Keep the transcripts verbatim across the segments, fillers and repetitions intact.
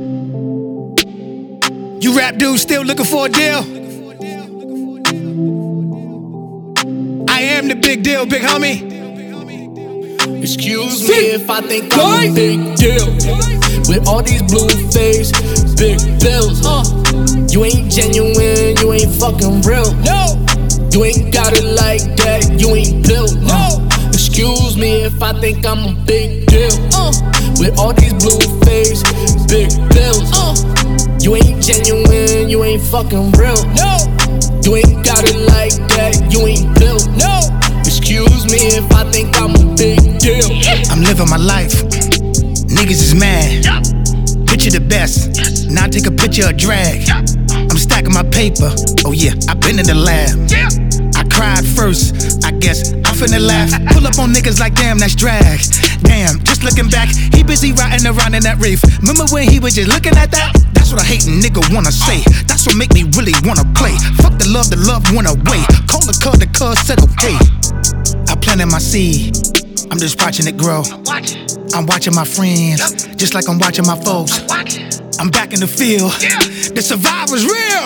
You rap dudes still looking for a deal? I am the big deal, big homie. Excuse me if I think I'm a big deal. With all these blue face, big bills. Uh, you ain't genuine, you ain't fucking real. No, you ain't got it like that, you ain't built. No, excuse me if I think I'm a big deal. Uh, with all these blue face, big bills. Uh, you ain't genuine, you ain't fucking real. No, you ain't got it like that, you ain't built. No, excuse me if I think I'm a big deal. I'm living my life. Niggas is mad. Picture the best. Now take a picture of drag. I'm stacking my paper. Oh yeah, I been in the lab. I cried first. I guess I'm finna laugh. Pull up on niggas like damn, that's drag. Damn, just looking back, he busy riding around in that Wraith. Remember when he was just looking at that? That's what a hating nigga wanna say. That's what make me really wanna play. Fuck the love, the love went away. Call the cuz, the cuz said okay. I planted my seed, I'm just watching it grow. I'm watching my friends, just like I'm watching my folks. I'm back in the field, the survivor's real.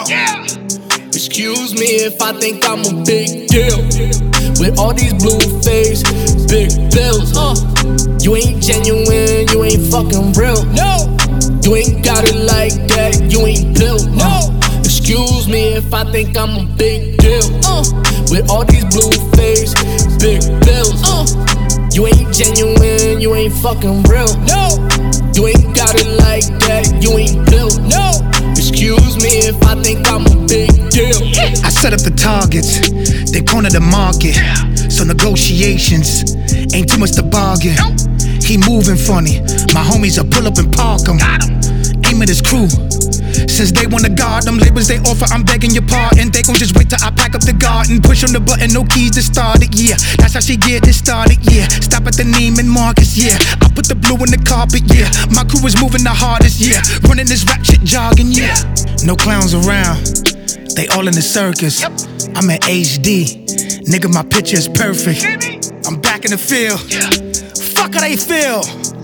Excuse me if I think I'm a big deal. With all these blue face, big bills. Uh, you ain't genuine, you ain't fucking real. No, you ain't got it like that, you ain't built. No, excuse me if I think I'm a big deal. Uh, with all these blue face, big bills. Uh, you ain't genuine, you ain't fucking real. No, you ain't got it like that, you ain't built. No, excuse me if I think I'm a big deal. I set up the targets, they corner the market. So negotiations ain't too much to bargain. He moving funny, my homies will pull up and park him. Aim at his crew. Since they wanna guard them labels they offer, I'm begging your pardon. They gon' just wait till I pack up the garden. Push on the button, no keys to start it, yeah. That's how she get it started, yeah. Stop at the Neiman Marcus, yeah. I put the blue in the carpet, yeah. My crew is moving the hardest, yeah. Running this rap shit jogging, yeah. No clowns around, they all in the circus. I'm in H D, nigga, my picture is perfect. I'm back in the field, fuck how they feel.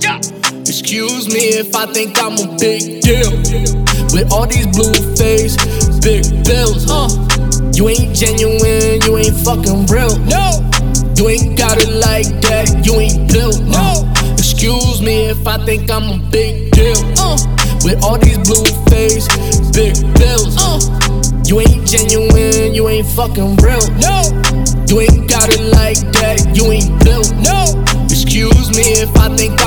Excuse me if I think I'm a big deal. With all these blue face, big bills. Uh, you ain't genuine, you ain't fucking real. No, you ain't got it like that, you ain't built. No, excuse me if I think I'm a big deal. Uh, with all these blue face, big bills. Uh, you ain't genuine, you ain't fucking real. No, you ain't got it like that, you ain't built. No, excuse me if I think